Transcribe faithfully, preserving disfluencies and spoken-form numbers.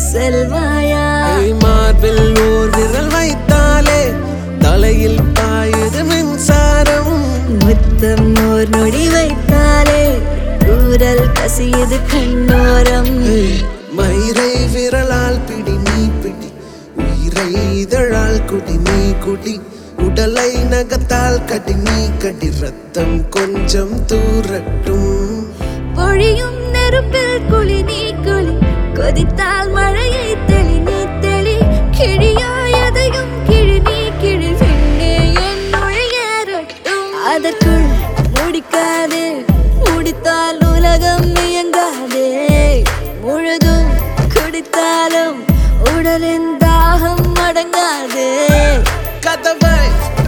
செல்வாயா? மார்பில் ஓர் விரல் வைத்தாலே தலையில் பாயுது மின்சாரம். முத்தம் ஓர் நொடி வைத்தாலே ஊரல் கசியுது கண்ணோரம். மயிரை விரலால் பிடி நீ பிடி, உயிரை இதழால் குடி நீ குடி, உடலை நகத்தால் கடி நீ கடி, ரத்தம் கொஞ்சம் தூரட்டும். பொழியும் நெருப்பில் குளி நீ குளி, கொதித்தால் மழையை தெளி நீ தெளி, கிழியாயதையும் கிழி நீ கிழி, பெண்ணே என்னுள் ஏறட்டும். அதற்குள் முடிக்காதே, முடித்தால் உலகம் இயங்காதே, முழுதும் குடித்தாலும் உடலின் தாகம் அடங்காதே. கதவை